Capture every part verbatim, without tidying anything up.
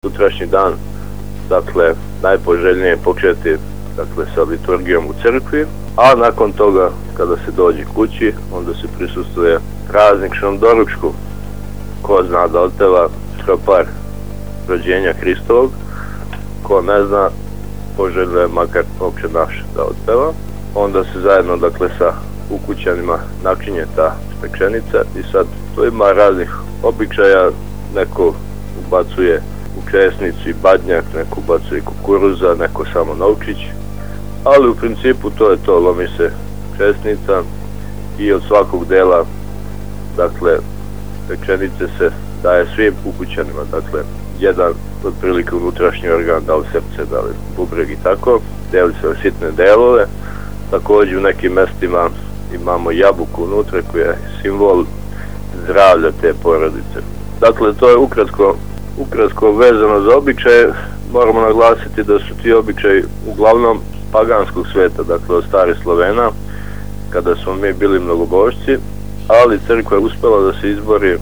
Sutrašnji dan, dakle, najpoželjnije je početi dakle, sa liturgijom u crkvi, a nakon toga, kada se dođe kući, onda se prisustvuje prazničnom doručku. Ko zna da otpeva tropar rođenja Hristovog, ko ne zna, poželjuje makar Oče naš da otpeva. Onda se zajedno, dakle, sa ukućanima načinje ta pečenica i sad to ima raznih običaja, neko ubacuje u česnicu i badnjak, neko ubacuje kukuruza, neko samo novčić, ali u principu to je to, lomi se česnica i od svakog dela, dakle, pečenice se daje svim ukućanima, dakle, jedan otprilike unutrašnji organ, da li srce, da li bubreg i tako, deli se u sitne delove. Također u nekim mestima imamo jabuku unutra koja je simbol zdravlja te porodice. Dakle, to je ukratko, ukratko vezano za običaje. Moramo naglasiti da su ti običaji uglavnom paganskog sveta, dakle od stare Slovena, kada smo mi bili mnogobošci, ali crkva je uspela da se izbori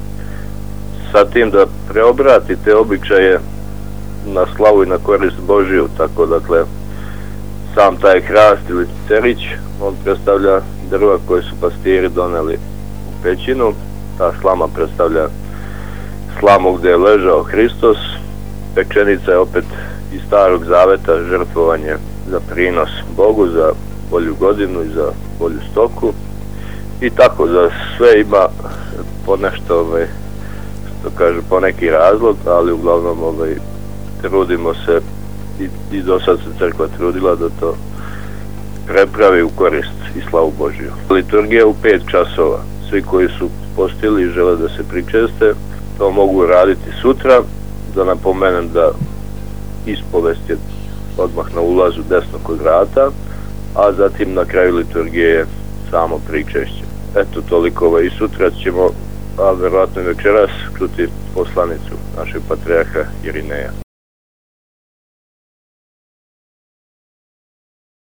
sa tim da preobrati te običaje na slavu i na korist Božiju. Tako, dakle, sam taj hrast ili cerić, on predstavlja drva koje su pastiri doneli u pećinu. Ta slama predstavlja slamu gdje je ležao Hristos. Pečenica je opet iz starog zaveta, žrtvovanje za prinos Bogu, za bolju godinu i za bolju stoku. I tako, za sve ima ponešto, ovaj, što kaže, poneki razlog, ali uglavnom ovaj, trudimo se i, i do sad se crkva trudila da to prepravi u korist i slavu Božiju. Liturgija u pet časova. Svi koji su postili i žele da se pričeste, to mogu raditi sutra. Da napomenem da ispovest je odmah na ulazu desno kod vrata, a zatim na kraju liturgije je samo pričešće. Eto, toliko ovaj, i sutra ćemo, a verovatno večeras, čuti poslanicu našeg patrijarha Irineja.